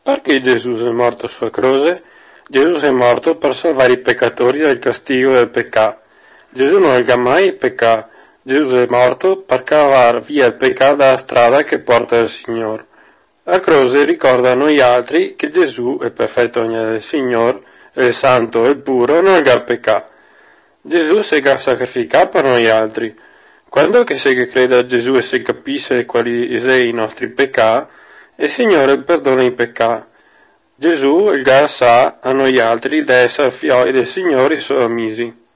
Perché Gesù è morto sulla croce? Gesù è morto per salvare i peccatori dal castigo del peccato. Gesù non ha mai peccato. Gesù è morto per cavare via il peccato dalla strada che porta al Signore. La croce ricorda a noi altri che Gesù è perfetto del Signore, è santo e puro, non ha peccato. Gesù si è sacrificato per noi altri. Quando che si crede a Gesù e si capisce quali sono i nostri peccati, il Signore perdona i peccati. Gesù il sa a noi altri di essere figli del Signore e suoi amici.